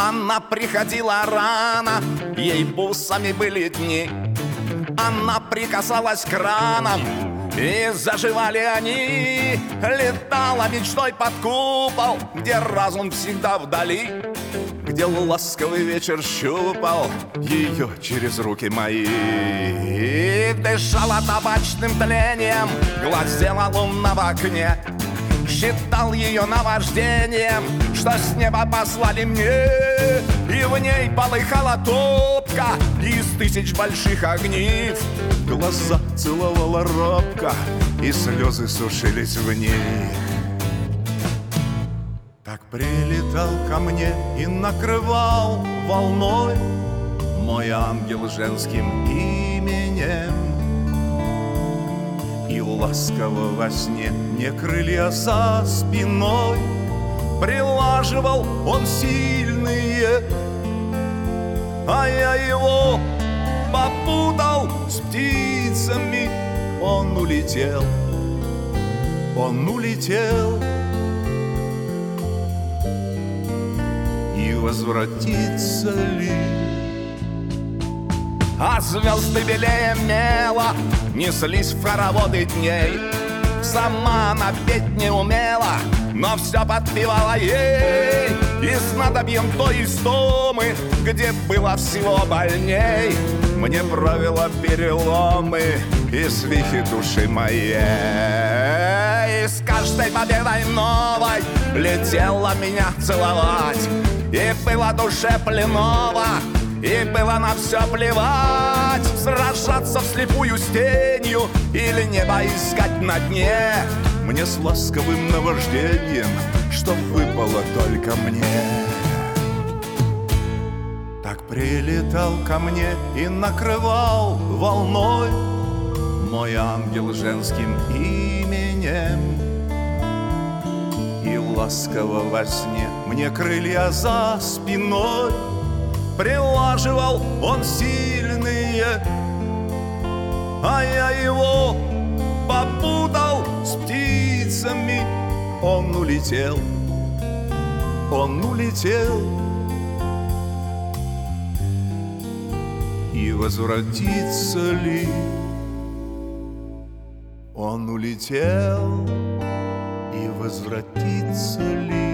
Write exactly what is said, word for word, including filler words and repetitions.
Она приходила рано, ей бусами были дни. Она прикасалась к ранам, и заживали они. Летала мечтой под купол, где разум всегда вдали, где ласковый вечер щупал ее через руки мои. И дышала табачным тлением, глазела луна в окне. Считал ее наваждением, что с неба послали мне. И в ней полыхала топка из тысяч больших огней. Глаза целовала робко, и слезы сушились в них. Так прилетал ко мне и накрывал волной мой ангел женским именем. И ласково во сне мне крылья за спиной прилаживал он сильные, а я его попутал с птицами. Он улетел, он улетел, и возвратится ли? А звезды белее мела неслись в хороводы дней. Сама она петь не умела, но все подпевала ей. И с надобьем той истомы, где было всего больней, мне правила переломы и свихи души моей. И с каждой победой новой летела меня целовать. И было душе пленово, и было на все плевать. Сражаться вслепую с тенью или небо искать на дне. Мне с ласковым наваждением, что выпало только мне. Так прилетал ко мне и накрывал волной мой ангел женским именем. И ласково во сне мне крылья за спиной прилаживал он сильные, а я его попутал с птицами. Он улетел, он улетел, и возвратится ли? Он улетел, и возвратится ли?